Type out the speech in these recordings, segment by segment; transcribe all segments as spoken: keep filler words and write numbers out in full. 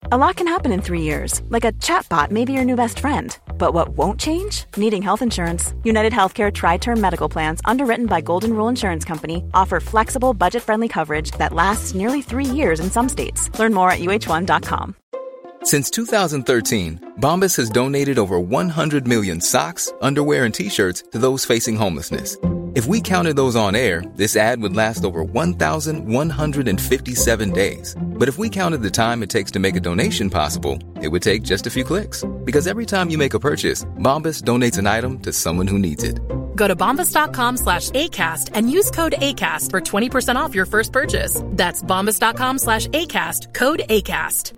A lot can happen in three years, like a chatbot may be your new best friend. But what won't change? Needing health insurance. United Healthcare Tri-Term Medical Plans, underwritten by Golden Rule Insurance Company, offer flexible, budget-friendly coverage that lasts nearly three years in some states. Learn more at U H one dot com. Since two thousand thirteen, Bombas has donated over one hundred million socks, underwear, and T-shirts to those facing homelessness. If we counted those on air, this ad would last over one thousand one hundred fifty-seven days. But if we counted the time it takes to make a donation possible, it would take just a few clicks. Because every time you make a purchase, Bombas donates an item to someone who needs it. Go to bombas.com slash ACAST and use code ACAST for twenty percent off your first purchase. That's bombas.com slash ACAST, code ACAST.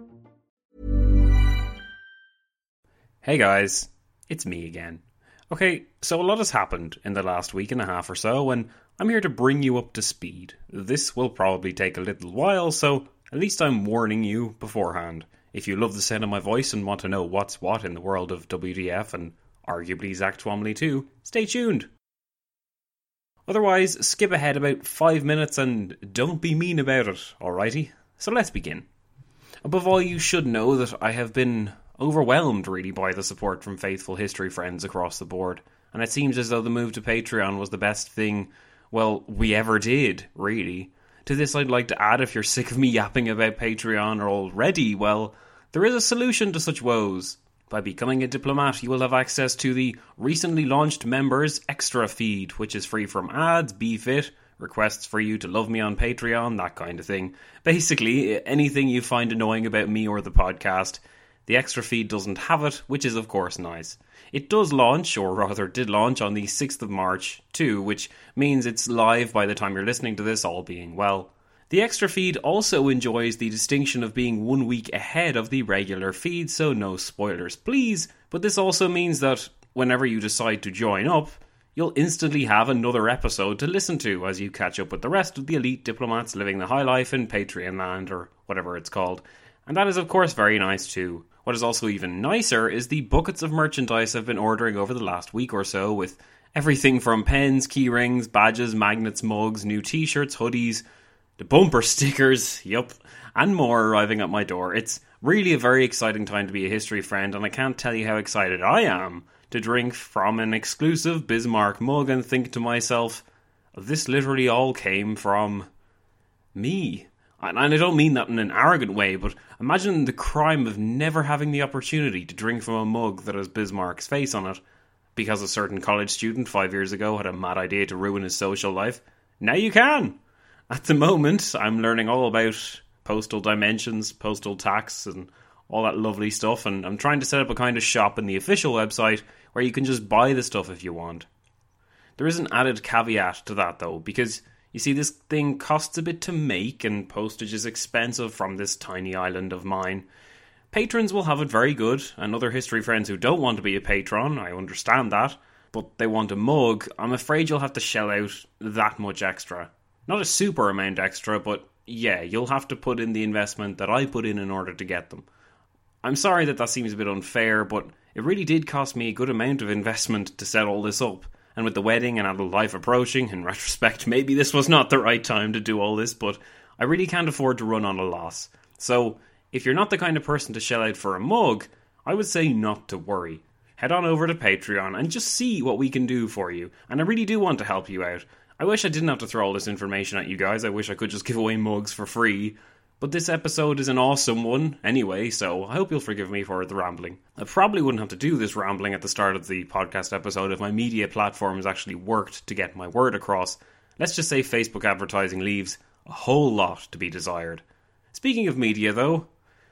Hey guys, it's me again. Okay, so a lot has happened in the last week and a half or so, and I'm here to bring you up to speed. This will probably take a little while, so at least I'm warning you beforehand. If you love the sound of my voice and want to know what's what in the world of W D F and arguably Zach Twomley too, stay tuned. Otherwise, skip ahead about five minutes and don't be mean about it, alrighty? So let's begin. Above all, you should know that I have been overwhelmed really by the support from faithful history friends across the board, and it seems as though the move to Patreon was the best thing, well, we ever did, really. To this I'd like to add, if you're sick of me yapping about Patreon already, well, there is a solution to such woes. By becoming a diplomat, you will have access to the recently launched members extra feed, which is free from ads, B-Fit, requests for you to love me on Patreon, that kind of thing. Basically, anything you find annoying about me or the podcast. The extra feed doesn't have it, which is of course nice. It does launch, or rather did launch, on the sixth of March too, which means it's live by the time you're listening to this, all being well. The extra feed also enjoys the distinction of being one week ahead of the regular feed, so no spoilers please, but this also means that whenever you decide to join up, you'll instantly have another episode to listen to as you catch up with the rest of the elite diplomats living the high life in Patreon land, or whatever it's called. And that is of course very nice too. What is also even nicer is the buckets of merchandise I've been ordering over the last week or so, with everything from pens, key rings, badges, magnets, mugs, new t-shirts, hoodies, the bumper stickers, yup, and more arriving at my door. It's really a very exciting time to be a history friend, and I can't tell you how excited I am to drink from an exclusive Bismarck mug and think to myself, this literally all came from me. And I don't mean that in an arrogant way, but imagine the crime of never having the opportunity to drink from a mug that has Bismarck's face on it, because a certain college student five years ago had a mad idea to ruin his social life. Now you can! At the moment, I'm learning all about postal dimensions, postal tax, and all that lovely stuff, and I'm trying to set up a kind of shop in the official website where you can just buy the stuff if you want. There is an added caveat to that though, because you see, this thing costs a bit to make, and postage is expensive from this tiny island of mine. Patrons will have it very good, and other history friends who don't want to be a patron, I understand that, but they want a mug, I'm afraid you'll have to shell out that much extra. Not a super amount extra, but yeah, you'll have to put in the investment that I put in in order to get them. I'm sorry that that seems a bit unfair, but it really did cost me a good amount of investment to set all this up. And with the wedding and adult life approaching, in retrospect, maybe this was not the right time to do all this, but I really can't afford to run on a loss. So, if you're not the kind of person to shell out for a mug, I would say not to worry. Head on over to Patreon and just see what we can do for you. And I really do want to help you out. I wish I didn't have to throw all this information at you guys. I wish I could just give away mugs for free. But this episode is an awesome one anyway, so I hope you'll forgive me for the rambling. I probably wouldn't have to do this rambling at the start of the podcast episode if my media platforms actually worked to get my word across. Let's just say Facebook advertising leaves a whole lot to be desired. Speaking of media though,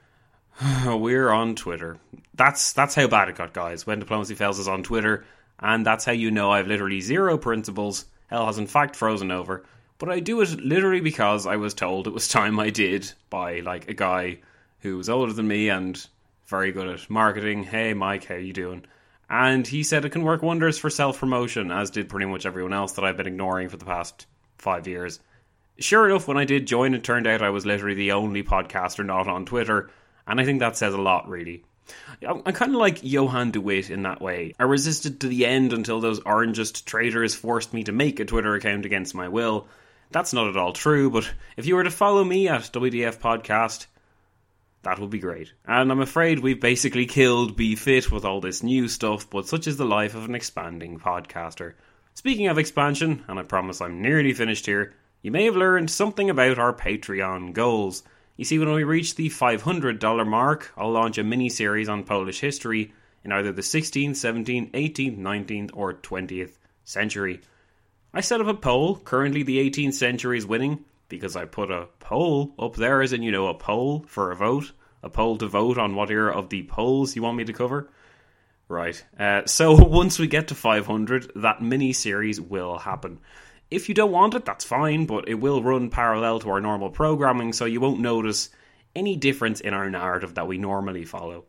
we're on Twitter. That's that's how bad it got, guys. When Diplomacy Fails is on Twitter, and that's how you know I've literally zero principles. Hell has in fact frozen over. But I do it literally because I was told it was time I did by, like, a guy who was older than me and very good at marketing. Hey, Mike, how you doing? And he said it can work wonders for self-promotion, as did pretty much everyone else that I've been ignoring for the past five years. Sure enough, when I did join, it turned out I was literally the only podcaster not on Twitter, and I think that says a lot, really. I'm kind of like Johan de Witt in that way. I resisted to the end until those orangist traitors forced me to make a Twitter account against my will. That's not at all true, but if you were to follow me at W D F Podcast, That would be great. And I'm afraid we've basically killed Be Fit with all this new stuff, but such is the life of an expanding podcaster. Speaking of expansion, and I promise I'm nearly finished here, you may have learned something about our Patreon goals. You see, when we reach the five hundred dollars mark, I'll launch a mini-series on Polish history in either the sixteenth, seventeenth, eighteenth, nineteenth, or twentieth century. I set up a poll. Currently the eighteenth century is winning, because I put a poll up there, as in, you know, a poll for a vote. A poll to vote on what era of the polls you want me to cover. Right. Uh, so once we get to five hundred, that mini-series will happen. If you don't want it, that's fine, but it will run parallel to our normal programming, so you won't notice any difference in our narrative that we normally follow.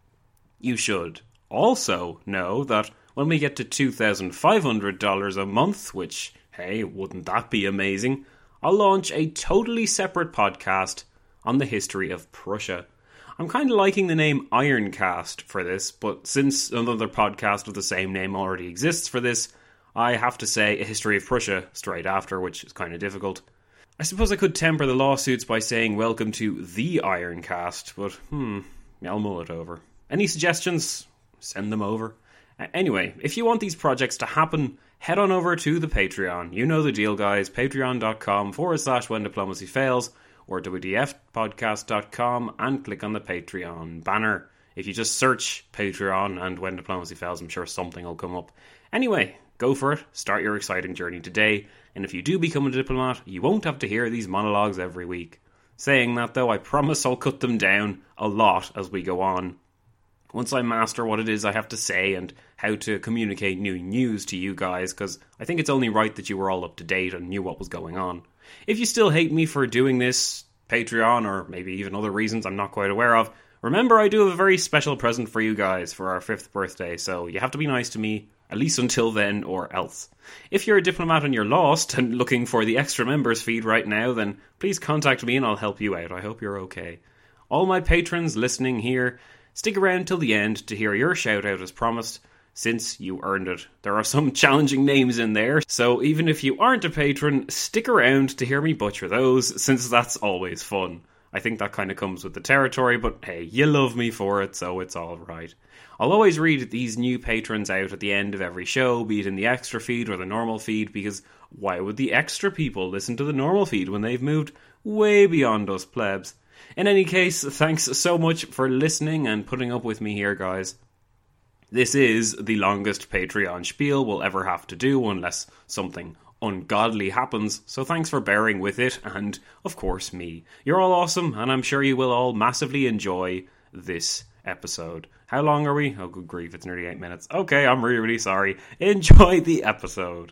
You should also know that when we get to two thousand five hundred dollars a month, which, hey, wouldn't that be amazing, I'll launch a totally separate podcast on the history of Prussia. I'm kind of liking the name Ironcast for this, but since another podcast of the same name already exists for this, I have to say a history of Prussia straight after, which is kind of difficult. I suppose I could temper the lawsuits by saying welcome to the Ironcast, but hmm, I'll mull it over. Any suggestions? Send them over. Anyway, if you want these projects to happen, head on over to the Patreon. You know the deal, guys. Patreon.com forward slash when diplomacy fails, or W D F podcast dot com, and click on the Patreon banner. If you just search Patreon and When Diplomacy Fails, I'm sure something will come up. Anyway, go for it. Start your exciting journey today. And if you do become a diplomat, you won't have to hear these monologues every week. Saying that, though, I promise I'll cut them down a lot as we go on. Once I master what it is I have to say and how to communicate new news to you guys, because I think it's only right that you were all up to date and knew what was going on. If you still hate me for doing this, Patreon, or maybe even other reasons I'm not quite aware of, remember I do have a very special present for you guys for our fifth birthday, so you have to be nice to me, at least until then or else. If you're a diplomat and you're lost and looking for the extra members feed right now, then please contact me and I'll help you out. I hope you're okay. All my patrons listening here, stick around till the end to hear your shout out as promised, since you earned it. There are some challenging names in there, so even if you aren't a patron, stick around to hear me butcher those, since that's always fun. I think that kind of comes with the territory, but hey, you love me for it, so it's alright. I'll always read these new patrons out at the end of every show, be it in the extra feed or the normal feed, because why would the extra people listen to the normal feed when they've moved way beyond us plebs? In any case, thanks so much for listening and putting up with me here, guys. This is the longest Patreon spiel we'll ever have to do, unless something ungodly happens, so thanks for bearing with it, and, of course, me. You're all awesome, and I'm sure you will all massively enjoy this episode. How long are we? Oh, good grief, it's nearly eight minutes. Okay, I'm really, really sorry. Enjoy the episode.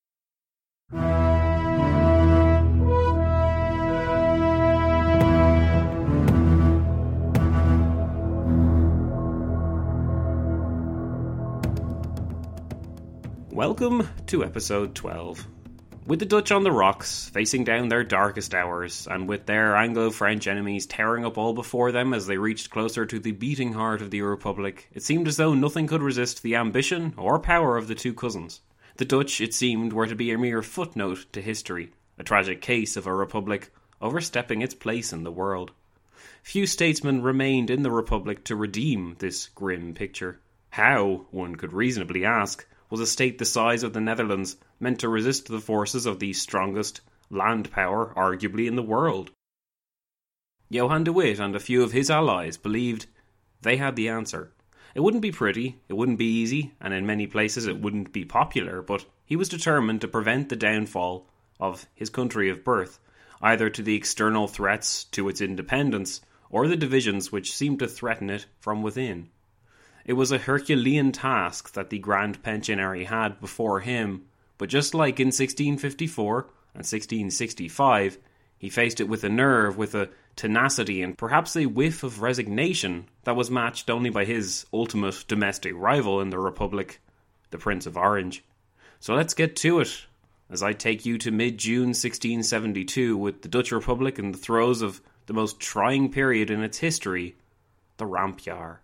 Welcome to episode twelve. With the Dutch on the rocks, facing down their darkest hours, and with their Anglo-French enemies tearing up all before them as they reached closer to the beating heart of the Republic, it seemed as though nothing could resist the ambition or power of the two cousins. The Dutch, it seemed, were to be a mere footnote to history, a tragic case of a republic overstepping its place in the world. Few statesmen remained in the Republic to redeem this grim picture. How, one could reasonably ask, was a state the size of the Netherlands meant to resist the forces of the strongest land power, arguably, in the world? Johan de Witt and a few of his allies believed they had the answer. It wouldn't be pretty, it wouldn't be easy, and in many places it wouldn't be popular, but he was determined to prevent the downfall of his country of birth, either to the external threats to its independence, or the divisions which seemed to threaten it from within. It was a Herculean task that the Grand Pensionary had before him, but just like in sixteen fifty-four and sixteen sixty-five, he faced it with a nerve, with a tenacity, and perhaps a whiff of resignation that was matched only by his ultimate domestic rival in the Republic, the Prince of Orange. So let's get to it, as I take you to mid-June sixteen seventy-two with the Dutch Republic in the throes of the most trying period in its history, the Rampjaar.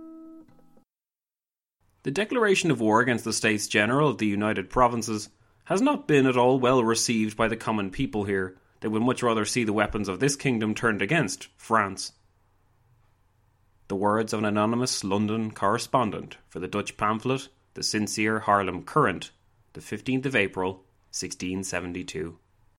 The declaration of war against the States General of the United Provinces has not been at all well received by the common people here. They would much rather see the weapons of this kingdom turned against France. The words of an anonymous London correspondent for the Dutch pamphlet, The Sincere Haarlem Courant, the fifteenth of April, sixteen seventy-two.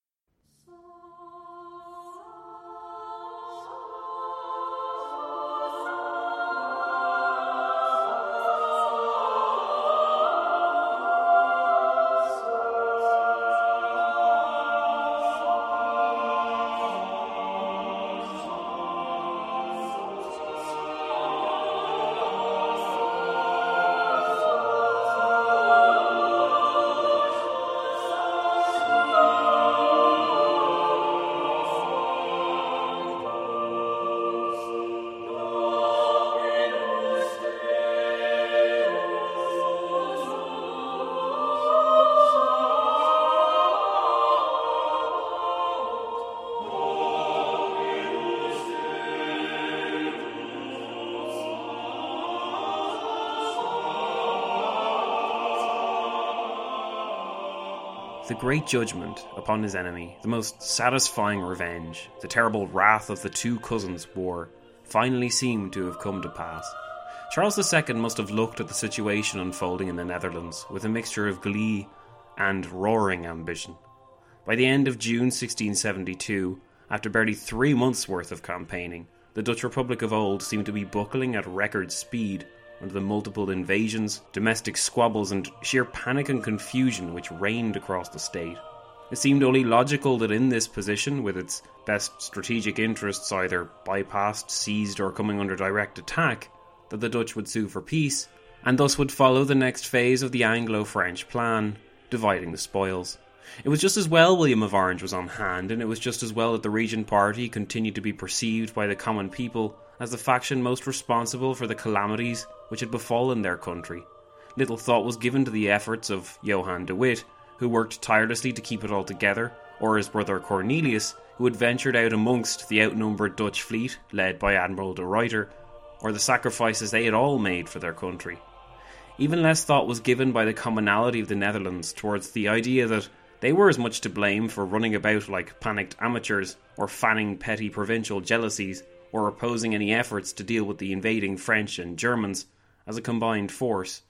The great judgment upon his enemy, the most satisfying revenge, the terrible wrath of the two cousins' war, finally seemed to have come to pass. Charles the Second must have looked at the situation unfolding in the Netherlands with a mixture of glee and roaring ambition. By the end of June sixteen seventy-two, after barely three months' worth of campaigning, the Dutch Republic of old seemed to be buckling at record speed under the multiple invasions, domestic squabbles and sheer panic and confusion which reigned across the state. It seemed only logical that in this position, with its best strategic interests either bypassed, seized or coming under direct attack, that the Dutch would sue for peace, and thus would follow the next phase of the Anglo-French plan, dividing the spoils. It was just as well William of Orange was on hand, and it was just as well that the Regent Party continued to be perceived by the common people as the faction most responsible for the calamities which had befallen their country. Little thought was given to the efforts of Johan de Witt, who worked tirelessly to keep it all together, or his brother Cornelius, who had ventured out amongst the outnumbered Dutch fleet, led by Admiral de Ruyter, or the sacrifices they had all made for their country. Even less thought was given by the commonality of the Netherlands towards the idea that they were as much to blame for running about like panicked amateurs, or fanning petty provincial jealousies, or opposing any efforts to deal with the invading French and Germans as a combined force.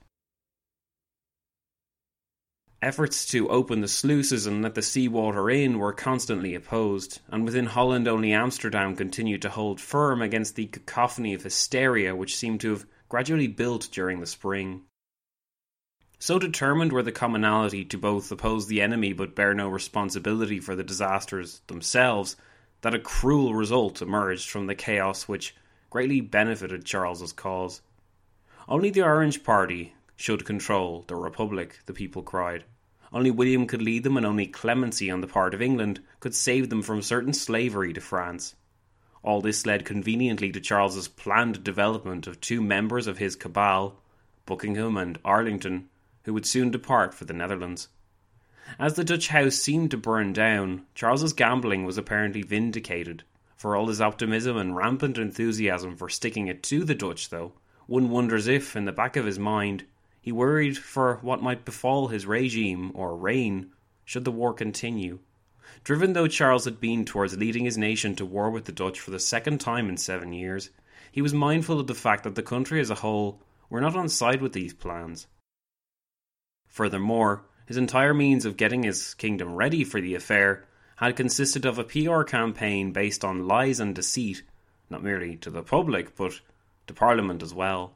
Efforts to open the sluices and let the seawater in were constantly opposed, and within Holland only Amsterdam continued to hold firm against the cacophony of hysteria which seemed to have gradually built during the spring. So determined were the commonalty to both oppose the enemy but bear no responsibility for the disasters themselves, that a cruel result emerged from the chaos which greatly benefited Charles's cause. Only the Orange Party should control the Republic, the people cried. Only William could lead them, and only clemency on the part of England could save them from certain slavery to France. All this led conveniently to Charles's planned development of two members of his cabal, Buckingham and Arlington, who would soon depart for the Netherlands. As the Dutch house seemed to burn down, Charles's gambling was apparently vindicated. For all his optimism and rampant enthusiasm for sticking it to the Dutch, though, one wonders if, in the back of his mind, he worried for what might befall his regime, or reign, should the war continue. Driven though Charles had been towards leading his nation to war with the Dutch for the second time in seven years, he was mindful of the fact that the country as a whole were not on side with these plans. Furthermore, his entire means of getting his kingdom ready for the affair had consisted of a P R campaign based on lies and deceit, not merely to the public, but to Parliament as well.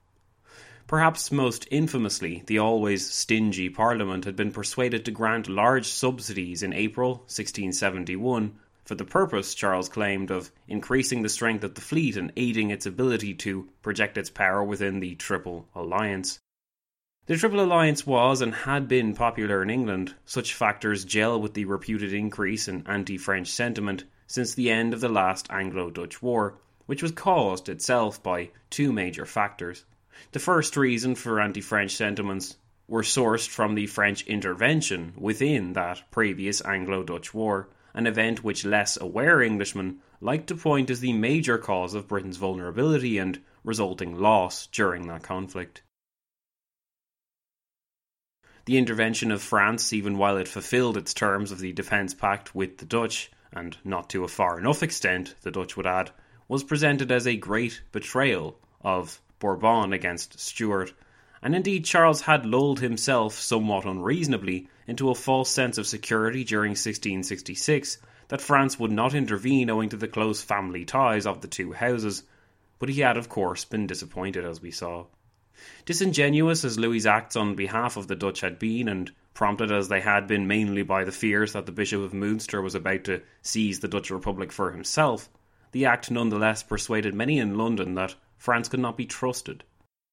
Perhaps most infamously, the always stingy Parliament had been persuaded to grant large subsidies in April sixteen seventy-one for the purpose, Charles claimed, of increasing the strength of the fleet and aiding its ability to project its power within the Triple Alliance. The Triple Alliance was and had been popular in England. Such factors gel with the reputed increase in anti-French sentiment since the end of the last Anglo-Dutch War, which was caused itself by two major factors. The first reason for anti-French sentiments were sourced from the French intervention within that previous Anglo-Dutch War, an event which less aware Englishmen liked to point as the major cause of Britain's vulnerability and resulting loss during that conflict. The intervention of France, even while it fulfilled its terms of the Defence Pact with the Dutch, and not to a far enough extent, the Dutch would add, was presented as a great betrayal of Bourbon against Stuart, and indeed Charles had lulled himself somewhat unreasonably into a false sense of security during sixteen sixty-six that France would not intervene owing to the close family ties of the two houses, but he had of course been disappointed, as we saw. Disingenuous as Louis's acts on behalf of the Dutch had been, and prompted as they had been mainly by the fears that the Bishop of Münster was about to seize the Dutch Republic for himself, the act nonetheless persuaded many in London that France could not be trusted.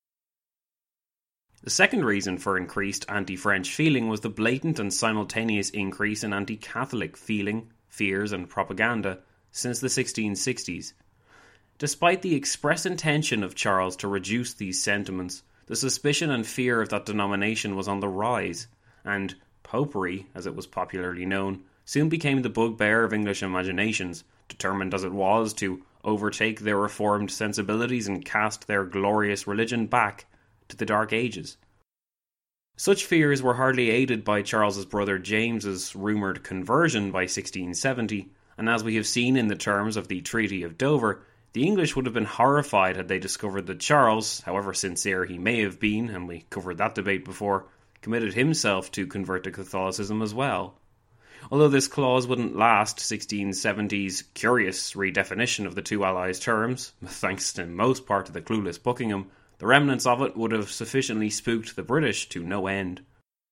The second reason for increased anti-French feeling was the blatant and simultaneous increase in anti-Catholic feeling, fears and propaganda since the sixteen sixties. Despite the express intention of Charles to reduce these sentiments, the suspicion and fear of that denomination was on the rise, and popery, as it was popularly known, soon became the bugbear of English imaginations, determined as it was to overtake their reformed sensibilities and cast their glorious religion back to the Dark Ages. Such fears were hardly aided by Charles's brother James's rumoured conversion by sixteen seventy, and as we have seen in the terms of the Treaty of Dover, the English would have been horrified had they discovered that Charles, however sincere he may have been, and we covered that debate before, committed himself to convert to Catholicism as well. Although this clause wouldn't last sixteen seventy's curious redefinition of the two allies' terms, thanks in most part to the clueless Buckingham, the remnants of it would have sufficiently spooked the British to no end.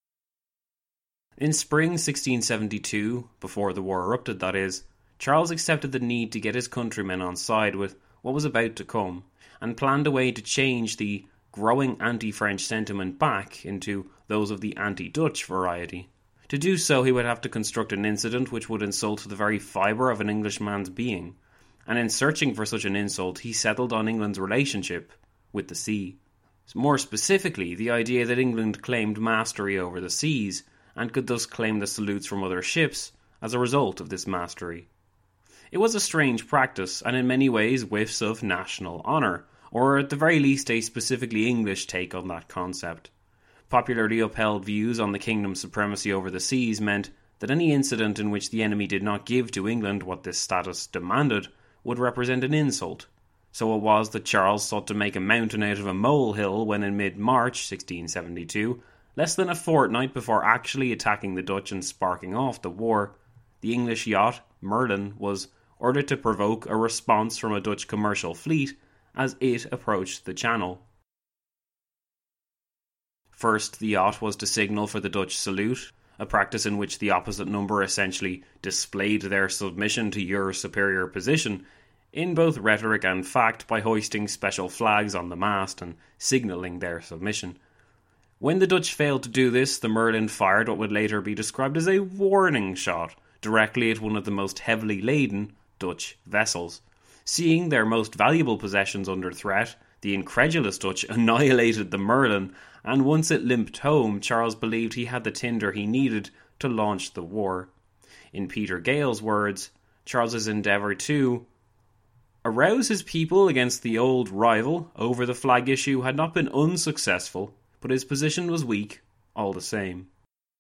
In spring sixteen seventy-two, before the war erupted that is, Charles accepted the need to get his countrymen on side with what was about to come, and planned a way to change the growing anti-French sentiment back into those of the anti-Dutch variety. To do so, he would have to construct an incident which would insult the very fibre of an Englishman's being, and in searching for such an insult, he settled on England's relationship with the sea. More specifically, the idea that England claimed mastery over the seas, and could thus claim the salutes from other ships as a result of this mastery. It was a strange practice, and in many ways whiffs of national honour, or at the very least a specifically English take on that concept. Popularly upheld views on the kingdom's supremacy over the seas meant that any incident in which the enemy did not give to England what this status demanded would represent an insult. So it was that Charles sought to make a mountain out of a molehill when in mid-March sixteen seventy-two, less than a fortnight before actually attacking the Dutch and sparking off the war, the English yacht Merlin was ordered to provoke a response from a Dutch commercial fleet as it approached the Channel. First, the yacht was to signal for the Dutch salute, a practice in which the opposite number essentially displayed their submission to your superior position, in both rhetoric and fact, by hoisting special flags on the mast and signalling their submission. When the Dutch failed to do this, the Merlin fired what would later be described as a warning shot directly at one of the most heavily laden Dutch vessels. Seeing their most valuable possessions under threat, the incredulous Dutch annihilated the Merlin, and once it limped home, Charles believed he had the tinder he needed to launch the war. In Peter Gale's words, Charles's endeavour to arouse his people against the old rival over the flag issue had not been unsuccessful, but his position was weak all the same.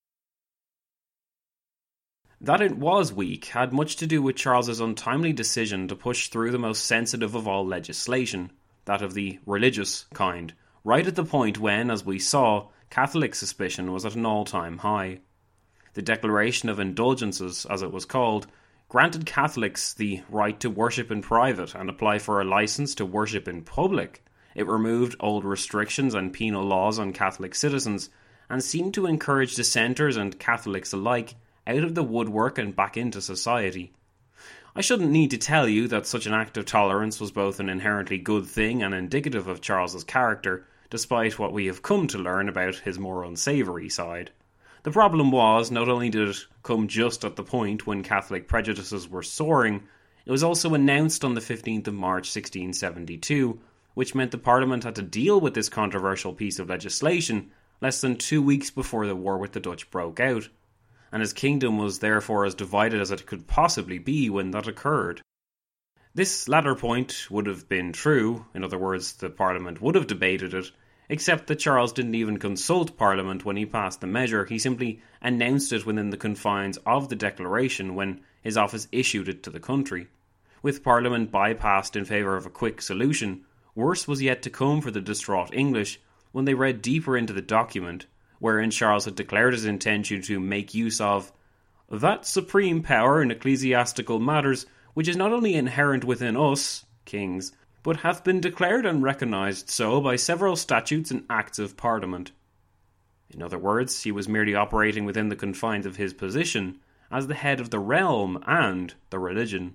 That it was weak had much to do with Charles's untimely decision to push through the most sensitive of all legislation, that of the religious kind, right at the point when, as we saw, Catholic suspicion was at an all-time high. The Declaration of Indulgences, as it was called, granted Catholics the right to worship in private and apply for a licence to worship in public. It removed old restrictions and penal laws on Catholic citizens, and seemed to encourage dissenters and Catholics alike out of the woodwork and back into society. I shouldn't need to tell you that such an act of tolerance was both an inherently good thing and indicative of Charles's character, despite what we have come to learn about his more unsavoury side. The problem was, not only did it come just at the point when Catholic prejudices were soaring, it was also announced on the fifteenth of March sixteen seventy-two, which meant the Parliament had to deal with this controversial piece of legislation less than two weeks before the war with the Dutch broke out, and his kingdom was therefore as divided as it could possibly be when that occurred. This latter point would have been true, in other words, the Parliament would have debated it, except that Charles didn't even consult Parliament when he passed the measure. He simply announced it within the confines of the Declaration when his office issued it to the country. With Parliament bypassed in favour of a quick solution, worse was yet to come for the distraught English when they read deeper into the document, wherein Charles had declared his intention to make use of that supreme power in ecclesiastical matters which is not only inherent within us, kings, but hath been declared and recognised so by several statutes and acts of Parliament. In other words, he was merely operating within the confines of his position as the head of the realm and the religion.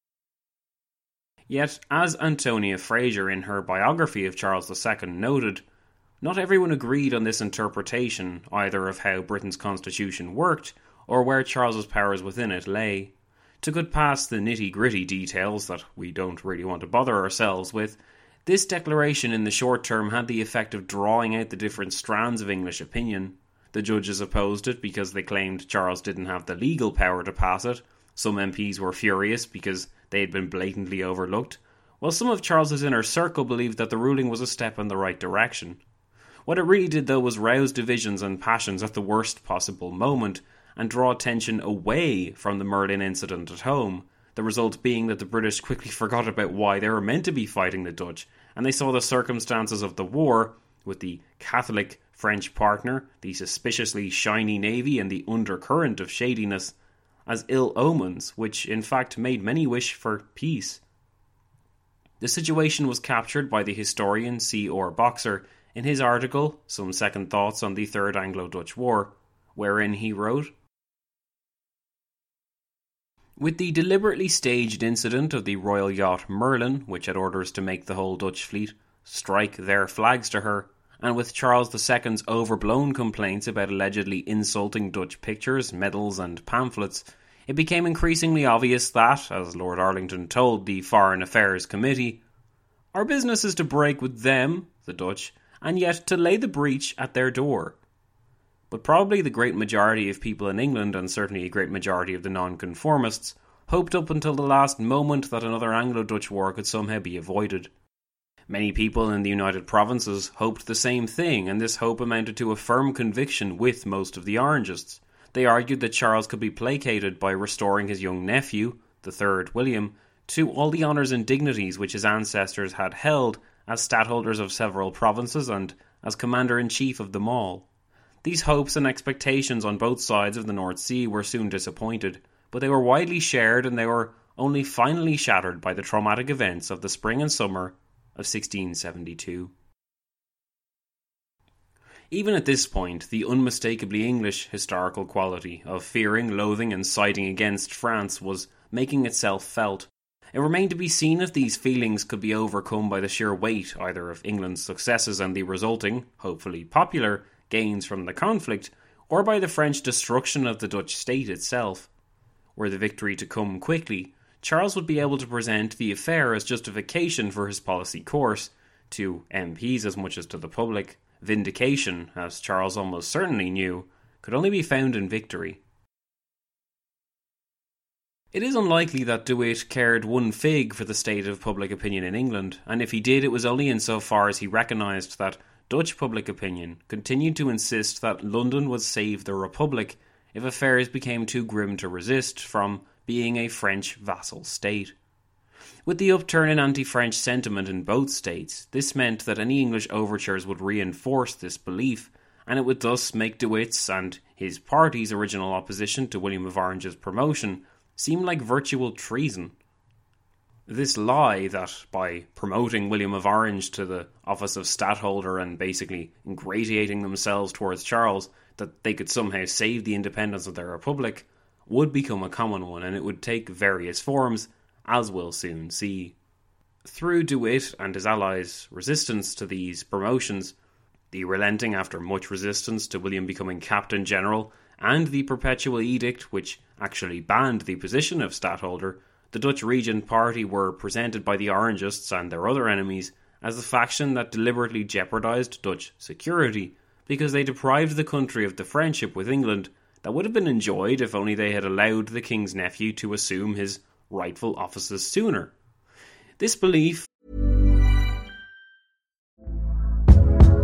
Yet, as Antonia Fraser in her biography of Charles the Second noted, not everyone agreed on this interpretation, either of how Britain's constitution worked, or where Charles's powers within it lay. To get past the nitty-gritty details that we don't really want to bother ourselves with, this declaration in the short term had the effect of drawing out the different strands of English opinion. The judges opposed it because they claimed Charles didn't have the legal power to pass it. Some M Ps were furious because they had been blatantly overlooked, while some of Charles's inner circle believed that the ruling was a step in the right direction. What it really did, though, was rouse divisions and passions at the worst possible moment, and draw attention away from the Merlin incident at home, the result being that the British quickly forgot about why they were meant to be fighting the Dutch, and they saw the circumstances of the war, with the Catholic French partner, the suspiciously shiny navy, and the undercurrent of shadiness, as ill omens, which in fact made many wish for peace. The situation was captured by the historian C. R. Boxer in his article, Some Second Thoughts on the Third Anglo-Dutch War, wherein he wrote, with the deliberately staged incident of the royal yacht Merlin, which had orders to make the whole Dutch fleet strike their flags to her, and with Charles the Second's overblown complaints about allegedly insulting Dutch pictures, medals and pamphlets, it became increasingly obvious that, as Lord Arlington told the Foreign Affairs Committee, our business is to break with them, the Dutch, and yet to lay the breach at their door. But probably the great majority of people in England, and certainly a great majority of the nonconformists, hoped up until the last moment that another Anglo-Dutch war could somehow be avoided. Many people in the United Provinces hoped the same thing, and this hope amounted to a firm conviction with most of the Orangists. They argued that Charles could be placated by restoring his young nephew, the third William, to all the honours and dignities which his ancestors had held as stadtholders of several provinces and as commander-in-chief of them all. These hopes and expectations on both sides of the North Sea were soon disappointed, but they were widely shared, and they were only finally shattered by the traumatic events of the spring and summer of sixteen seventy-two. Even at this point, the unmistakably English historical quality of fearing, loathing and siding against France was making itself felt. It remained to be seen if these feelings could be overcome by the sheer weight either of England's successes and the resulting, hopefully popular, gains from the conflict, or by the French destruction of the Dutch state itself. Were the victory to come quickly, Charles would be able to present the affair as justification for his policy course, to M Ps as much as to the public. Vindication, as Charles almost certainly knew, could only be found in victory. It is unlikely that De Witt cared one fig for the state of public opinion in England, and if he did, it was only insofar as he recognised that Dutch public opinion continued to insist that London would save the Republic if affairs became too grim to resist from being a French vassal state. With the upturn in anti-French sentiment in both states, this meant that any English overtures would reinforce this belief, and it would thus make De Witt's and his party's original opposition to William of Orange's promotion seem like virtual treason. This lie that, by promoting William of Orange to the office of stadtholder and basically ingratiating themselves towards Charles, that they could somehow save the independence of their republic, would become a common one, and it would take various forms, as we'll soon see. Through De Witt and his allies' resistance to these promotions, the relenting after much resistance to William becoming Captain General, and the Perpetual Edict which actually banned the position of stadtholder, the Dutch Regent Party were presented by the Orangists and their other enemies as the faction that deliberately jeopardised Dutch security, because they deprived the country of the friendship with England that would have been enjoyed if only they had allowed the king's nephew to assume his rightful offices sooner. This belief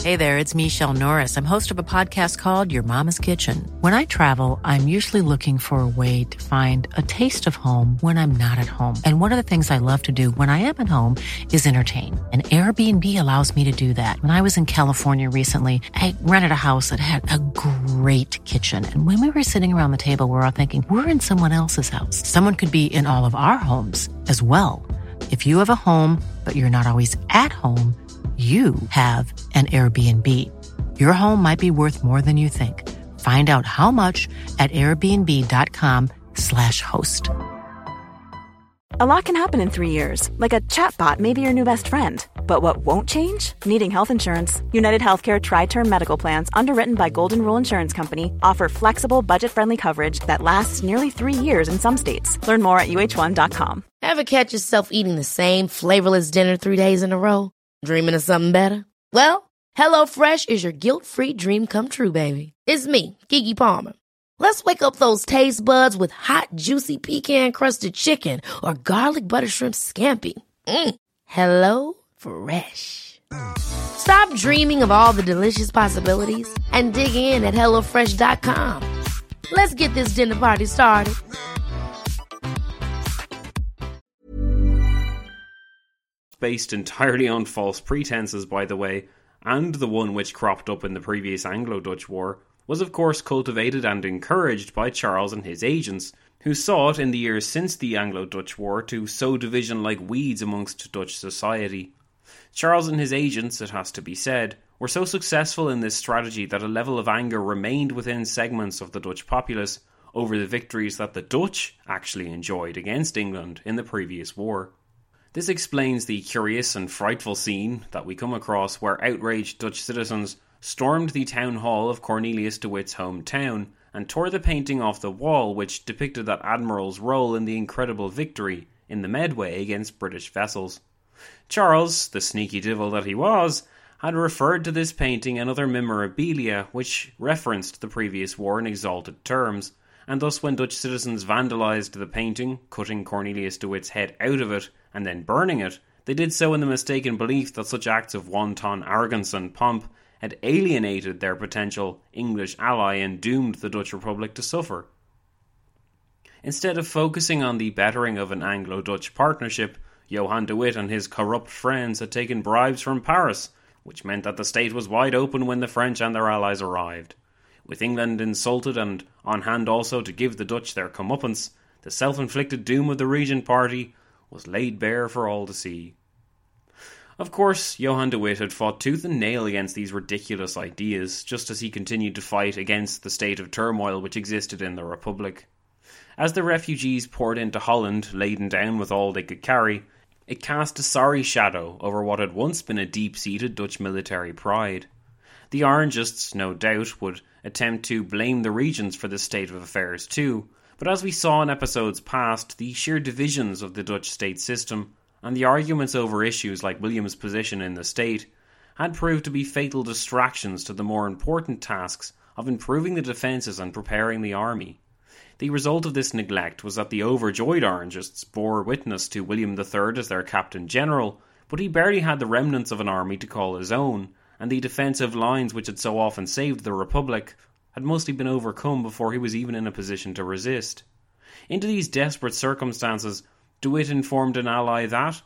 Hey there, it's Michelle Norris. I'm host of a podcast called Your Mama's Kitchen. When I travel, I'm usually looking for a way to find a taste of home when I'm not at home. And one of the things I love to do when I am at home is entertain. And Airbnb allows me to do that. When I was in California recently, I rented a house that had a great kitchen. And when we were sitting around the table, we were all thinking, we're in someone else's house. Someone could be in all of our homes as well. If you have a home, but you're not always at home, you have an Airbnb. Your home might be worth more than you think. Find out how much at airbnb.com slash host. A lot can happen in three years, like a chatbot may be your new best friend. But what won't change? Needing health insurance. United Healthcare Tri-Term Medical Plans, underwritten by Golden Rule Insurance Company, offer flexible, budget-friendly coverage that lasts nearly three years in some states. Learn more at U H one dot com. Ever catch yourself eating the same flavorless dinner three days in a row? Dreaming of something better? Well, HelloFresh is your guilt-free dream come true, baby. It's me, Keke Palmer. Let's wake up those taste buds with hot, juicy pecan-crusted chicken or garlic butter shrimp scampi. Mm. Hello Fresh. Stop dreaming of all the delicious possibilities and dig in at hello fresh dot com. Let's get this dinner party started. Based entirely on false pretenses, by the way, and the one which cropped up in the previous Anglo-Dutch War, was of course cultivated and encouraged by Charles and his agents, who sought in the years since the Anglo-Dutch War to sow division like weeds amongst Dutch society. Charles and his agents, it has to be said, were so successful in this strategy that a level of anger remained within segments of the Dutch populace over the victories that the Dutch actually enjoyed against England in the previous war. This explains the curious and frightful scene that we come across where outraged Dutch citizens stormed the town hall of Cornelius de Witt's hometown and tore the painting off the wall which depicted that admiral's role in the incredible victory in the Medway against British vessels. Charles, the sneaky devil that he was, had referred to this painting and other memorabilia which referenced the previous war in exalted terms, and thus when Dutch citizens vandalised the painting, cutting Cornelius de Witt's head out of it and then burning it, they did so in the mistaken belief that such acts of wanton arrogance and pomp had alienated their potential English ally and doomed the Dutch Republic to suffer. Instead of focusing on the bettering of an Anglo-Dutch partnership, Johan de Witt and his corrupt friends had taken bribes from Paris, which meant that the state was wide open when the French and their allies arrived. With England insulted and on hand also to give the Dutch their comeuppance, the self-inflicted doom of the Regent Party was laid bare for all to see. Of course, Johan de Witt had fought tooth and nail against these ridiculous ideas, just as he continued to fight against the state of turmoil which existed in the Republic. As the refugees poured into Holland, laden down with all they could carry, it cast a sorry shadow over what had once been a deep-seated Dutch military pride. The Orangists, no doubt, would attempt to blame the regents for this state of affairs too, but as we saw in episodes past, the sheer divisions of the Dutch state system and the arguments over issues like William's position in the state had proved to be fatal distractions to the more important tasks of improving the defences and preparing the army. The result of this neglect was that the overjoyed Orangists bore witness to William the Third as their Captain General, but he barely had the remnants of an army to call his own, and the defensive lines which had so often saved the Republic had mostly been overcome before he was even in a position to resist. Into these desperate circumstances, De Witt informed an ally that,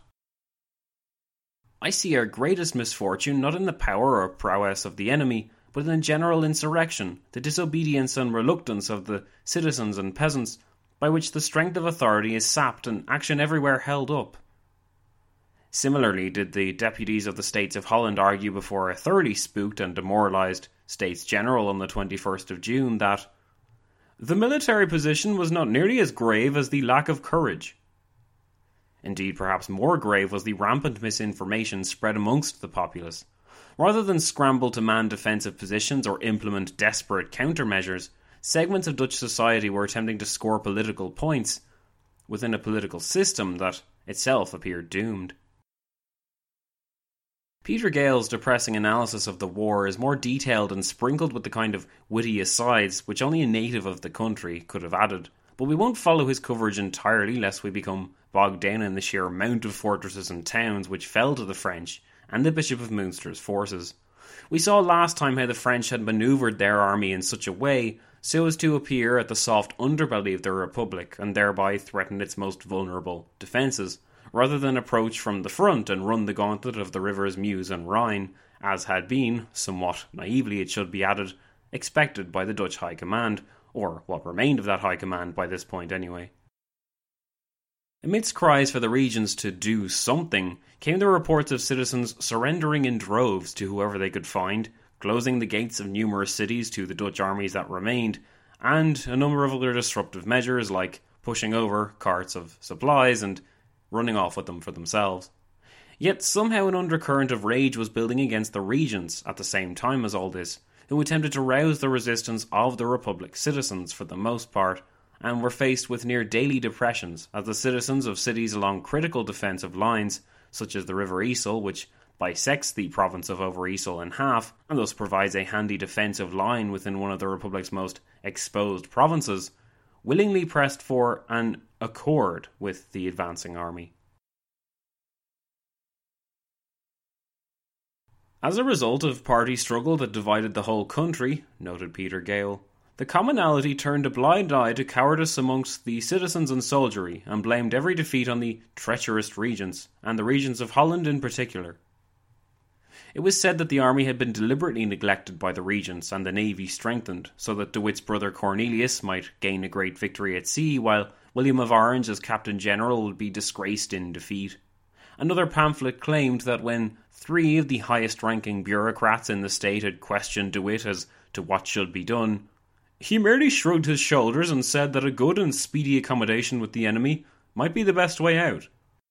"I see our greatest misfortune not in the power or prowess of the enemy, but in the general insurrection, the disobedience and reluctance of the citizens and peasants, by which the strength of authority is sapped and action everywhere held up." Similarly did the deputies of the States of Holland argue before a thoroughly spooked and demoralised States General on the twenty-first of June that the military position was not nearly as grave as the lack of courage. Indeed, perhaps more grave was the rampant misinformation spread amongst the populace. Rather than scramble to man defensive positions or implement desperate countermeasures, segments of Dutch society were attempting to score political points within a political system that itself appeared doomed. Peter Gale's depressing analysis of the war is more detailed and sprinkled with the kind of witty asides which only a native of the country could have added, but we won't follow his coverage entirely lest we become bogged down in the sheer amount of fortresses and towns which fell to the French and the Bishop of Munster's forces. We saw last time how the French had manoeuvred their army in such a way so as to appear at the soft underbelly of the Republic and thereby threaten its most vulnerable defences, rather than approach from the front and run the gauntlet of the rivers Meuse and Rhine, as had been, somewhat naively it should be added, expected by the Dutch High Command, or what remained of that High Command by this point anyway. Amidst cries for the regions to do something, came the reports of citizens surrendering in droves to whoever they could find, closing the gates of numerous cities to the Dutch armies that remained, and a number of other disruptive measures like pushing over carts of supplies and running off with them for themselves. Yet somehow an undercurrent of rage was building against the regents at the same time as all this, who attempted to rouse the resistance of the Republic's citizens for the most part, and were faced with near daily depressions as the citizens of cities along critical defensive lines, such as the River Yssel, which bisects the province of Over-Yssel in half, and thus provides a handy defensive line within one of the Republic's most exposed provinces, willingly pressed for an accord with the advancing army. As a result of party struggle that divided the whole country, noted Peter Gale, the commonalty turned a blind eye to cowardice amongst the citizens and soldiery and blamed every defeat on the treacherous regents, and the regents of Holland in particular. It was said that the army had been deliberately neglected by the regents and the navy strengthened, so that De Witt's brother Cornelius might gain a great victory at sea, while William of Orange as Captain General would be disgraced in defeat. Another pamphlet claimed that when three of the highest-ranking bureaucrats in the state had questioned De Witt as to what should be done, he merely shrugged his shoulders and said that a good and speedy accommodation with the enemy might be the best way out.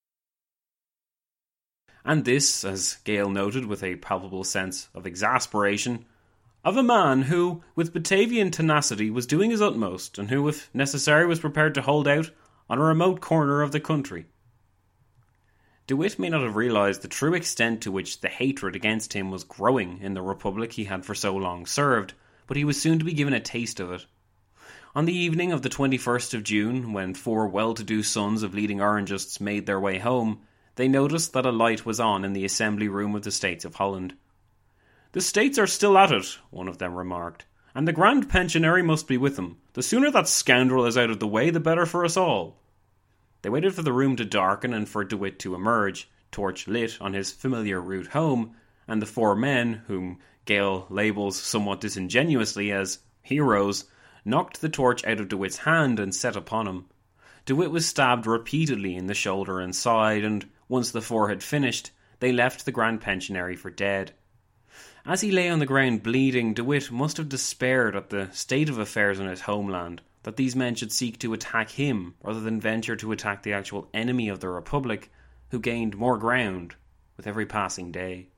And this, as Gale noted with a palpable sense of exasperation, of a man who, with Batavian tenacity, was doing his utmost, and who, if necessary, was prepared to hold out on a remote corner of the country. De Witt may not have realised the true extent to which the hatred against him was growing in the Republic he had for so long served, but he was soon to be given a taste of it. On the evening of the twenty-first of June, when four well-to-do sons of leading Orangists made their way home, they noticed that a light was on in the assembly room of the States of Holland. "The States are still at it," one of them remarked, "and the Grand Pensionary must be with them. The sooner that scoundrel is out of the way, the better for us all." They waited for the room to darken and for De Witt to emerge, torch lit on his familiar route home, and the four men, whom Gale labels somewhat disingenuously as heroes, knocked the torch out of De Witt's hand and set upon him. De Witt was stabbed repeatedly in the shoulder and side, and once the four had finished, they left the Grand Pensionary for dead. As he lay on the ground bleeding, De Witt must have despaired at the state of affairs in his homeland, that these men should seek to attack him rather than venture to attack the actual enemy of the Republic, who gained more ground with every passing day.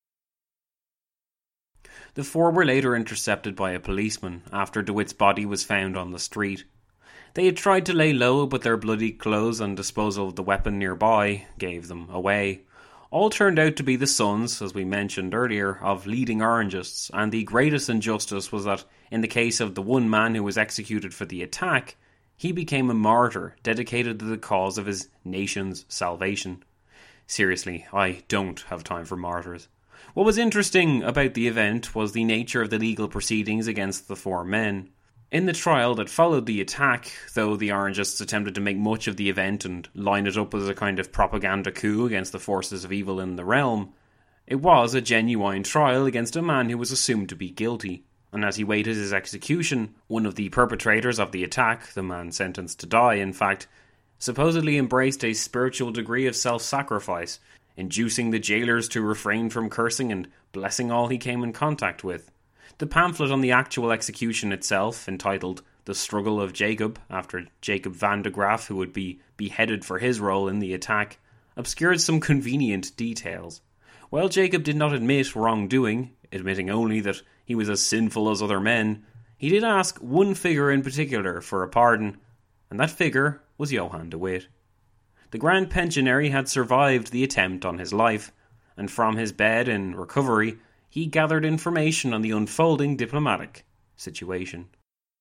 The four were later intercepted by a policeman after De Witt's body was found on the street. They had tried to lay low, but their bloody clothes and disposal of the weapon nearby gave them away. All turned out to be the sons, as we mentioned earlier, of leading Orangists, and the greatest injustice was that, in the case of the one man who was executed for the attack, he became a martyr dedicated to the cause of his nation's salvation. Seriously, I don't have time for martyrs. What was interesting about the event was the nature of the legal proceedings against the four men. In the trial that followed the attack, though the Orangists attempted to make much of the event and line it up as a kind of propaganda coup against the forces of evil in the realm, it was a genuine trial against a man who was assumed to be guilty, and as he waited his execution, one of the perpetrators of the attack, the man sentenced to die in fact, supposedly embraced a spiritual degree of self-sacrifice, inducing the jailers to refrain from cursing and blessing all he came in contact with. The pamphlet on the actual execution itself, entitled The Struggle of Jacob, after Jacob van de Graaf, who would be beheaded for his role in the attack, obscured some convenient details. While Jacob did not admit wrongdoing, admitting only that he was as sinful as other men, he did ask one figure in particular for a pardon, and that figure was Johann de Witt. The Grand Pensionary had survived the attempt on his life, and from his bed in recovery, he gathered information on the unfolding diplomatic situation.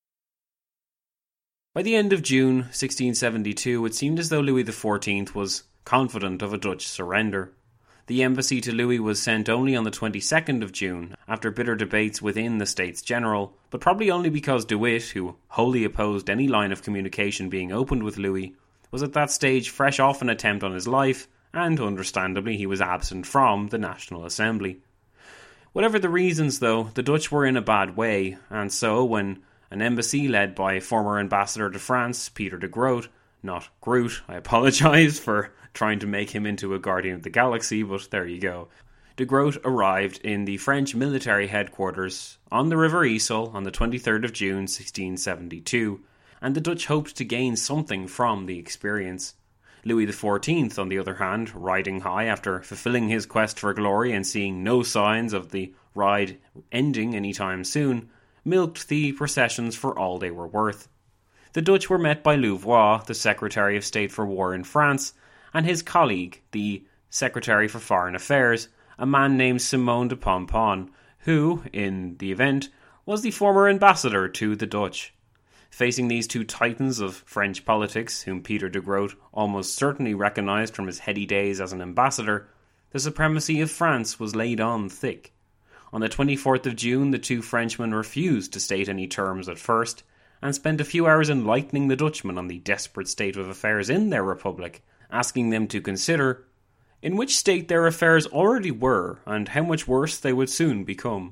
By the end of June sixteen seventy-two, it seemed as though Louis the fourteenth was confident of a Dutch surrender. The embassy to Louis was sent only on the twenty-second of June, after bitter debates within the States General, but probably only because De Witt, who wholly opposed any line of communication being opened with Louis, was at that stage fresh off an attempt on his life, and understandably he was absent from the National Assembly. Whatever the reasons though, the Dutch were in a bad way, and so when an embassy led by former ambassador to France, Peter de Groot, not Groot, I apologise for trying to make him into a Guardian of the Galaxy, but there you go. De Groot arrived in the French military headquarters on the River Yssel on the twenty-third of June sixteen seventy-two, and the Dutch hoped to gain something from the experience. Louis the fourteenth, on the other hand, riding high after fulfilling his quest for glory and seeing no signs of the ride ending anytime soon, milked the processions for all they were worth. The Dutch were met by Louvois, the Secretary of State for War in France, and his colleague, the Secretary for Foreign Affairs, a man named Simon de Pompon, who, in the event, was the former ambassador to the Dutch. Facing these two titans of French politics, whom Peter de Groot almost certainly recognised from his heady days as an ambassador, the supremacy of France was laid on thick. On the twenty-fourth of June, the two Frenchmen refused to state any terms at first, and spent a few hours enlightening the Dutchmen on the desperate state of affairs in their republic, asking them to consider in which state their affairs already were, and how much worse they would soon become.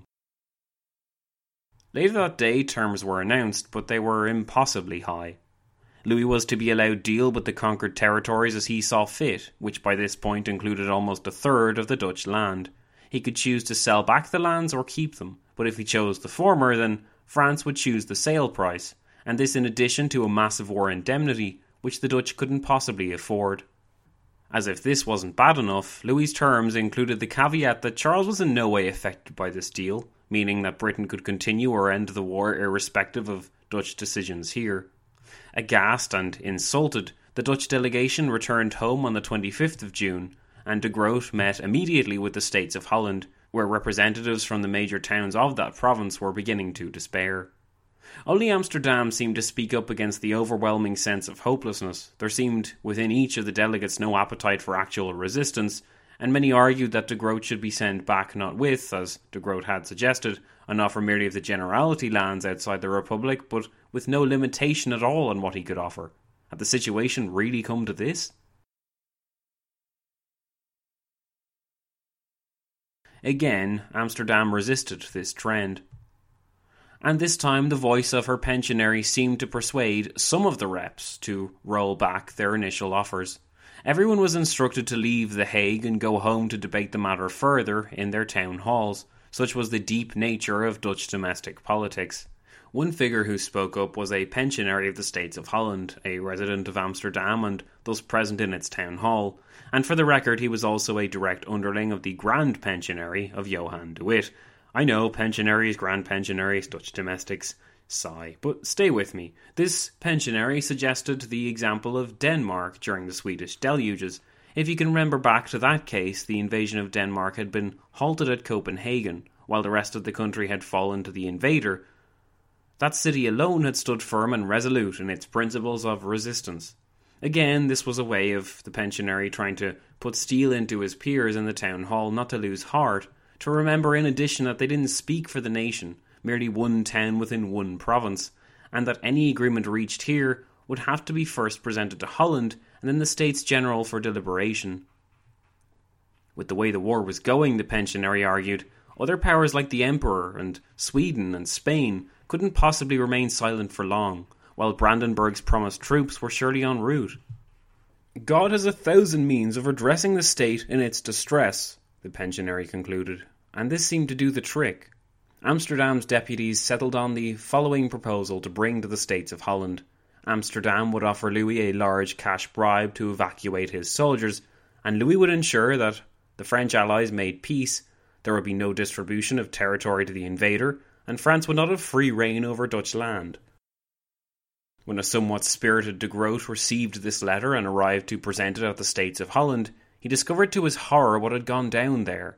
Later that day, terms were announced, but they were impossibly high. Louis was to be allowed deal with the conquered territories as he saw fit, which by this point included almost a third of the Dutch land. He could choose to sell back the lands or keep them, but if he chose the former, then France would choose the sale price, and this in addition to a massive war indemnity, which the Dutch couldn't possibly afford. As if this wasn't bad enough, Louis's terms included the caveat that Charles was in no way affected by this deal, meaning that Britain could continue or end the war irrespective of Dutch decisions here. Aghast and insulted, the Dutch delegation returned home on the twenty-fifth of June, and de Groot met immediately with the States of Holland, where representatives from the major towns of that province were beginning to despair. Only Amsterdam seemed to speak up against the overwhelming sense of hopelessness. There seemed within each of the delegates no appetite for actual resistance, and many argued that de Groot should be sent back not with, as de Groot had suggested, an offer merely of the Generality lands outside the Republic, but with no limitation at all on what he could offer. Had the situation really come to this? Again, Amsterdam resisted this trend. And this time the voice of her pensionary seemed to persuade some of the reps to roll back their initial offers. Everyone was instructed to leave The Hague and go home to debate the matter further in their town halls. Such was the deep nature of Dutch domestic politics. One figure who spoke up was a pensionary of the States of Holland, a resident of Amsterdam and thus present in its town hall, and for the record he was also a direct underling of the Grand Pensionary of Johan de Witt. I know, pensionaries, grand pensionaries, Dutch domestics, sigh, but stay with me. This pensionary suggested the example of Denmark during the Swedish deluges. If you can remember back to that case, the invasion of Denmark had been halted at Copenhagen, while the rest of the country had fallen to the invader. That city alone had stood firm and resolute in its principles of resistance. Again, this was a way of the pensionary trying to put steel into his peers in the town hall not to lose heart, to remember in addition that they didn't speak for the nation, merely one town within one province, and that any agreement reached here would have to be first presented to Holland and then the States General for deliberation. With the way the war was going, the pensionary argued, other powers like the Emperor and Sweden and Spain couldn't possibly remain silent for long, while Brandenburg's promised troops were surely en route. God has a thousand means of redressing the state in its distress, the pensionary concluded, and this seemed to do the trick. Amsterdam's deputies settled on the following proposal to bring to the States of Holland. Amsterdam would offer Louis a large cash bribe to evacuate his soldiers, and Louis would ensure that the French allies made peace, there would be no distribution of territory to the invader, and France would not have free reign over Dutch land. When a somewhat spirited de Groot received this letter and arrived to present it at the States of Holland, he discovered to his horror what had gone down there.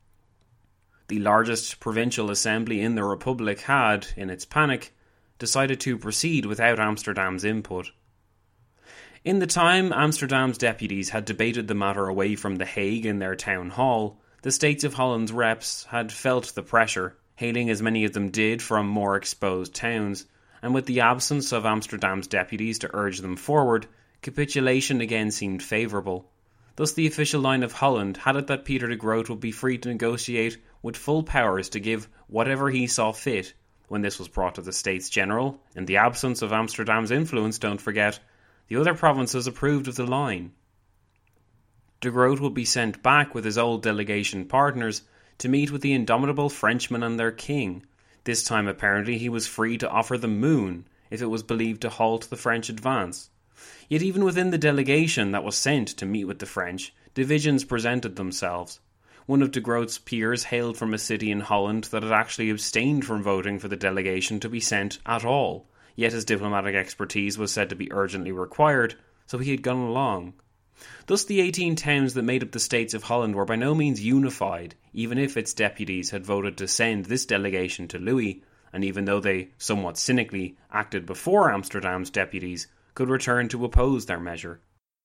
The largest provincial assembly in the Republic had, in its panic, decided to proceed without Amsterdam's input. In the time Amsterdam's deputies had debated the matter away from The Hague in their town hall, the States of Holland's reps had felt the pressure, hailing as many of them did from more exposed towns, and with the absence of Amsterdam's deputies to urge them forward, capitulation again seemed favourable. Thus the official line of Holland had it that Peter de Groot would be free to negotiate with full powers to give whatever he saw fit. When this was brought to the States General, in the absence of Amsterdam's influence, don't forget, the other provinces approved of the line. De Groot would be sent back with his old delegation partners to meet with the indomitable Frenchmen and their king. This time apparently he was free to offer the moon if it was believed to halt the French advance. Yet even within the delegation that was sent to meet with the French, divisions presented themselves. One of de Groot's peers hailed from a city in Holland that had actually abstained from voting for the delegation to be sent at all, yet his diplomatic expertise was said to be urgently required, so he had gone along. Thus the eighteen towns that made up the States of Holland were by no means unified, even if its deputies had voted to send this delegation to Louis, and even though they somewhat cynically acted before Amsterdam's deputies could return to oppose their measure.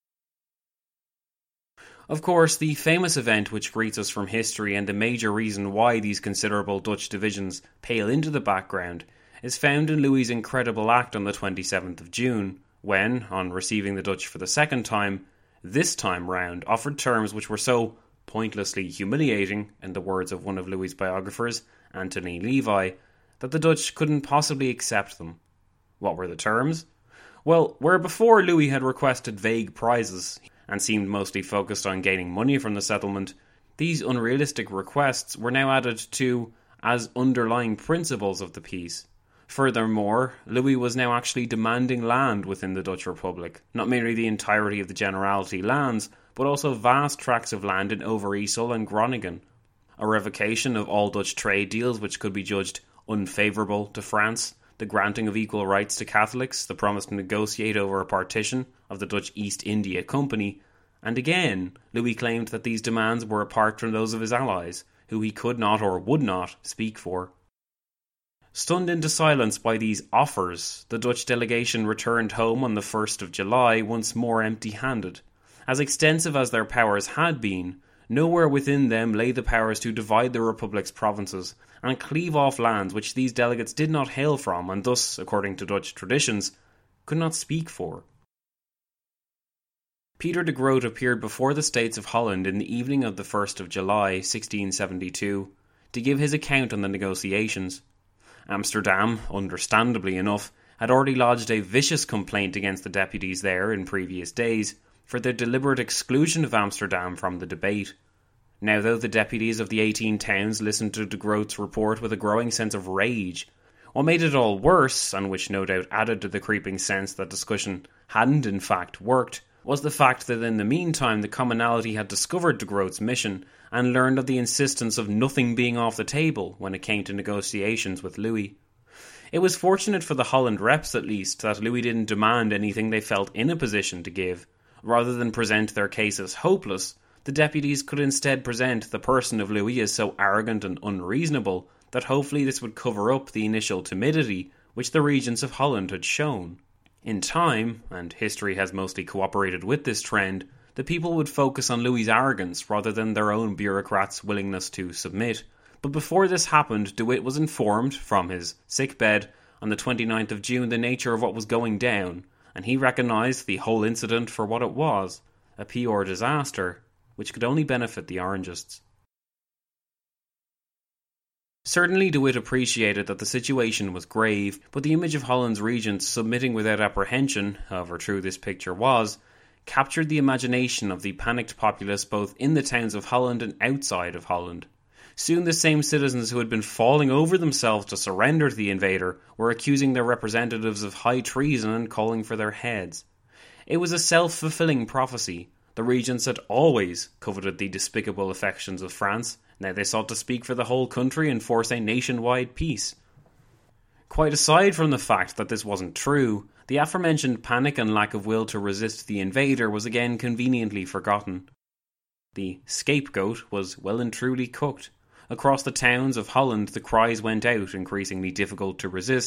Of course, the famous event which greets us from history and the major reason why these considerable Dutch divisions pale into the background is found in Louis's incredible act on the twenty-seventh of June, when, on receiving the Dutch for the second time, this time round offered terms which were so pointlessly humiliating, in the words of one of Louis's biographers, Anthony Levi, that the Dutch couldn't possibly accept them. What were the terms? Well, where before Louis had requested vague prizes and seemed mostly focused on gaining money from the settlement, these unrealistic requests were now added to as underlying principles of the peace. Furthermore, Louis was now actually demanding land within the Dutch Republic, not merely the entirety of the Generality lands, but also vast tracts of land in Overijssel and Groningen, a revocation of all Dutch trade deals which could be judged unfavourable to France, the granting of equal rights to Catholics, the promise to negotiate over a partition of the Dutch East India Company, and again, Louis claimed that these demands were apart from those of his allies, who he could not or would not speak for. Stunned into silence by these offers, the Dutch delegation returned home on the first of July once more empty-handed. As extensive as their powers had been, nowhere within them lay the powers to divide the Republic's provinces and cleave off lands which these delegates did not hail from and thus, according to Dutch traditions, could not speak for. Peter de Groot appeared before the States of Holland in the evening of the first of July, sixteen seventy-two, to give his account on the negotiations. Amsterdam, understandably enough, had already lodged a vicious complaint against the deputies there in previous days for their deliberate exclusion of Amsterdam from the debate. Now, though the deputies of the eighteen towns listened to de Groot's report with a growing sense of rage, what made it all worse, and which no doubt added to the creeping sense that discussion hadn't in fact worked, was the fact that in the meantime the commonalty had discovered de Groot's mission and learned of the insistence of nothing being off the table when it came to negotiations with Louis. It was fortunate for the Holland reps at least that Louis didn't demand anything they felt in a position to give. Rather than present their case as hopeless, the deputies could instead present the person of Louis as so arrogant and unreasonable that hopefully this would cover up the initial timidity which the regents of Holland had shown. In time, and history has mostly cooperated with this trend, the people would focus on Louis's arrogance rather than their own bureaucrats' willingness to submit. But before this happened, De Witt was informed, from his sickbed, on the twenty-ninth of June the nature of what was going down, and he recognised the whole incident for what it was, a pure disaster, which could only benefit the Orangists. Certainly De Witt appreciated that the situation was grave, but the image of Holland's regents submitting without apprehension, however true this picture was, captured the imagination of the panicked populace both in the towns of Holland and outside of Holland. Soon the same citizens who had been falling over themselves to surrender to the invader were accusing their representatives of high treason and calling for their heads. It was a self-fulfilling prophecy. The regents had always coveted the despicable affections of France. Now they sought to speak for the whole country and force a nationwide peace. Quite aside from the fact that this wasn't true, the aforementioned panic and lack of will to resist the invader was again conveniently forgotten. The scapegoat was well and truly cooked. Across the towns of Holland the cries went out, increasingly difficult to resist,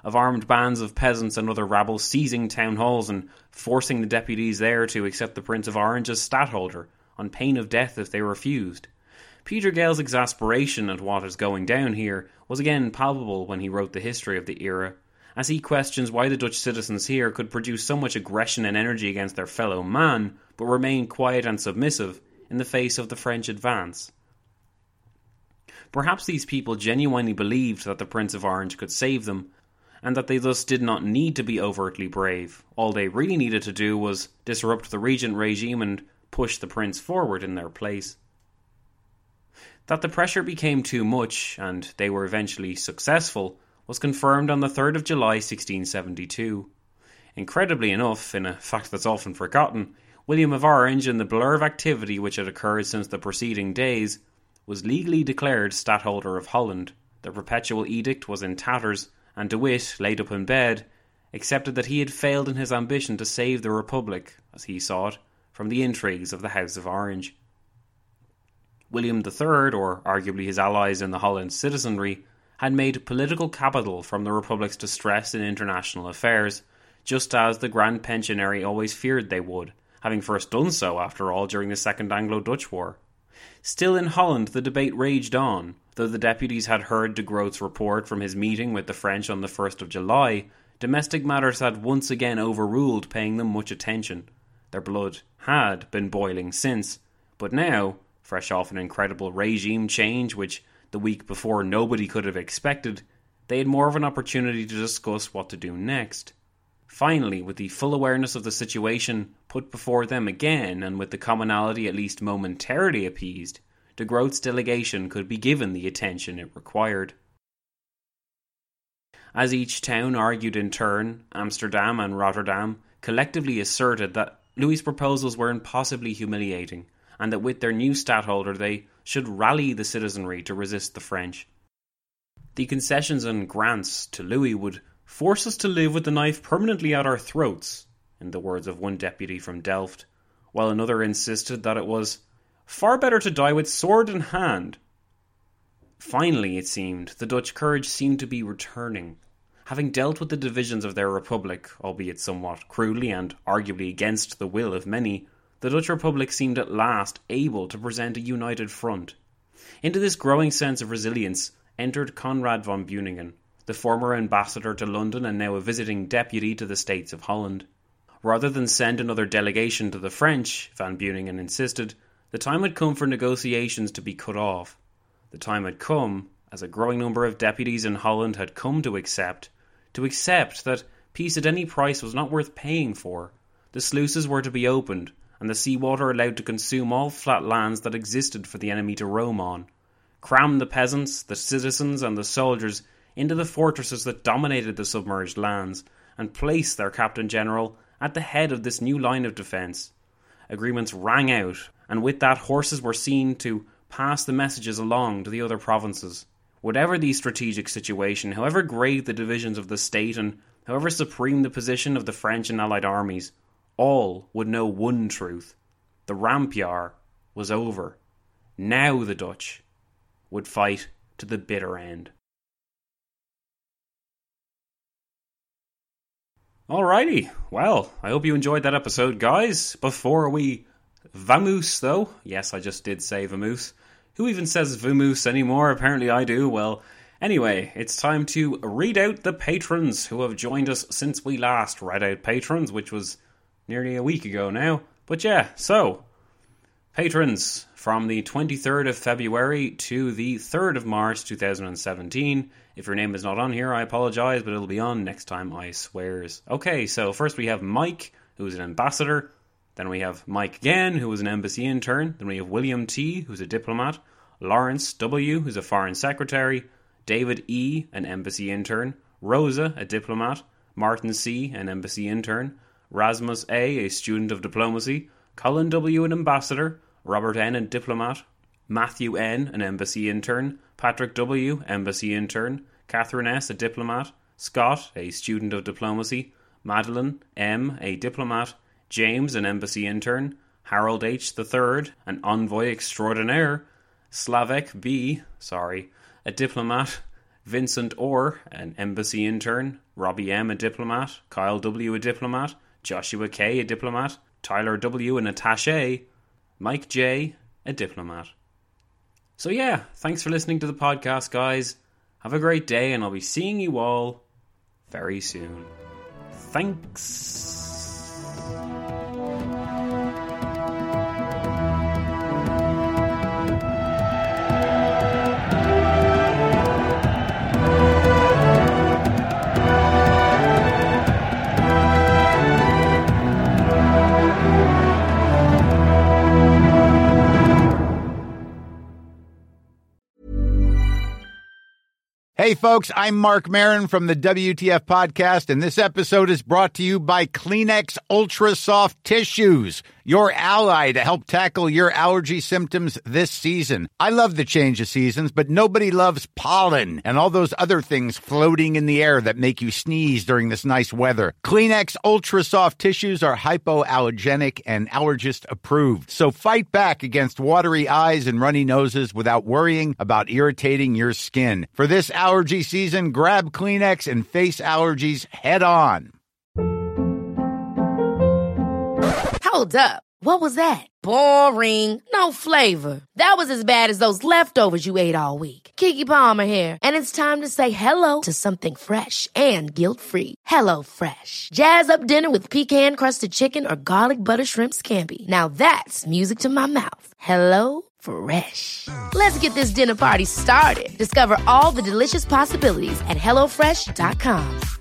of armed bands of peasants and other rabble seizing town halls and forcing the deputies there to accept the Prince of Orange as stadtholder, on pain of death if they refused. Peter Gale's exasperation at what is going down here was again palpable when he wrote the history of the era, as he questions why the Dutch citizens here could produce so much aggression and energy against their fellow man, but remain quiet and submissive in the face of the French advance. Perhaps these people genuinely believed that the Prince of Orange could save them, and that they thus did not need to be overtly brave. All they really needed to do was disrupt the regent regime and push the prince forward in their place. That the pressure became too much, and they were eventually successful, was confirmed on the third of July sixteen seventy-two. Incredibly enough, in a fact that's often forgotten, William of Orange, in the blur of activity which had occurred since the preceding days, was legally declared Stadtholder of Holland. The perpetual edict was in tatters, and De Witt, laid up in bed, accepted that he had failed in his ambition to save the Republic, as he saw it, from the intrigues of the House of Orange. William the Third, or arguably his allies in the Holland citizenry, had made political capital from the Republic's distress in international affairs, just as the Grand Pensionary always feared they would, having first done so, after all, during the Second Anglo-Dutch War. Still in Holland the debate raged on. Though the deputies had heard de Groot's report from his meeting with the French on the first of July, domestic matters had once again overruled paying them much attention. Their blood had been boiling since, but now, fresh off an incredible regime change which the week before nobody could have expected, they had more of an opportunity to discuss what to do next. Finally, with the full awareness of the situation put before them again, and with the commonality at least momentarily appeased, de Groot's delegation could be given the attention it required. As each town argued in turn, Amsterdam and Rotterdam collectively asserted that Louis' proposals were impossibly humiliating, and that with their new stadtholder they should rally the citizenry to resist the French. The concessions and grants to Louis would force us to live with the knife permanently at our throats, in the words of one deputy from Delft, while another insisted that it was far better to die with sword in hand. Finally, it seemed, the Dutch courage seemed to be returning. Having dealt with the divisions of their republic, albeit somewhat crudely and arguably against the will of many, the Dutch Republic seemed at last able to present a united front. Into this growing sense of resilience entered Conrad von Beuningen, the former ambassador to London and now a visiting deputy to the States of Holland. Rather than send another delegation to the French, von Beuningen insisted, the time had come for negotiations to be cut off. The time had come, as a growing number of deputies in Holland had come to accept, to accept that peace at any price was not worth paying for. The sluices were to be opened, and the seawater allowed to consume all flat lands that existed for the enemy to roam on, cram the peasants, the citizens and the soldiers into the fortresses that dominated the submerged lands, and place their Captain General at the head of this new line of defence. Agreements rang out, and with that horses were seen to pass the messages along to the other provinces. Whatever the strategic situation, however great the divisions of the state, and however supreme the position of the French and Allied armies, all would know one truth. The rampjaar was over. Now the Dutch would fight to the bitter end. Alrighty, well, I hope you enjoyed that episode, guys. Before we vamoose, though, yes, I just did say vamoose. Who even says vamoose anymore? Apparently I do. Well, anyway, it's time to read out the patrons who have joined us since we last read out patrons, which was nearly a week ago now. But yeah, so, patrons from the twenty-third of February to the third of March two thousand seventeen. If your name is not on here, I apologise, but it'll be on next time, I swears. Okay, so first we have Mike, who's an ambassador. Then we have Mike again, who was an embassy intern. Then we have William T., who's a diplomat. Lawrence W., who's a foreign secretary. David E., an embassy intern. Rosa, a diplomat. Martin C., an embassy intern. Rasmus A., a student of diplomacy. Colin W., an ambassador. Robert N., a diplomat. Matthew N., an embassy intern. Patrick W., embassy intern. Catherine S., a diplomat. Scott, a student of diplomacy. Madeline M., a diplomat. James, an embassy intern. Harold H. the third, an envoy extraordinaire. Slavek B., sorry, a diplomat. Vincent Orr, an embassy intern, Robbie M, a diplomat, Kyle W, a diplomat, Joshua K, a diplomat, Tyler W, an attaché, Mike J, a diplomat. So yeah, thanks for listening to the podcast, guys. Have a great day, and I'll be seeing you all very soon. Thanks. Hey, folks, I'm Mark Maron from the W T F Podcast, and this episode is brought to you by Kleenex Ultra Soft Tissues, your ally to help tackle your allergy symptoms this season. I love the change of seasons, but nobody loves pollen and all those other things floating in the air that make you sneeze during this nice weather. Kleenex Ultra Soft Tissues are hypoallergenic and allergist approved, so fight back against watery eyes and runny noses without worrying about irritating your skin. For this allergy season, grab Kleenex and face allergies head on. Hold up. What was that? Boring. No flavor. That was as bad as those leftovers you ate all week. Keke Palmer here, and it's time to say hello to something fresh and guilt-free. Hello Fresh. Jazz up dinner with pecan-crusted chicken or garlic butter shrimp scampi. Now that's music to my mouth. Hello Fresh. Let's get this dinner party started. Discover all the delicious possibilities at hello fresh dot com.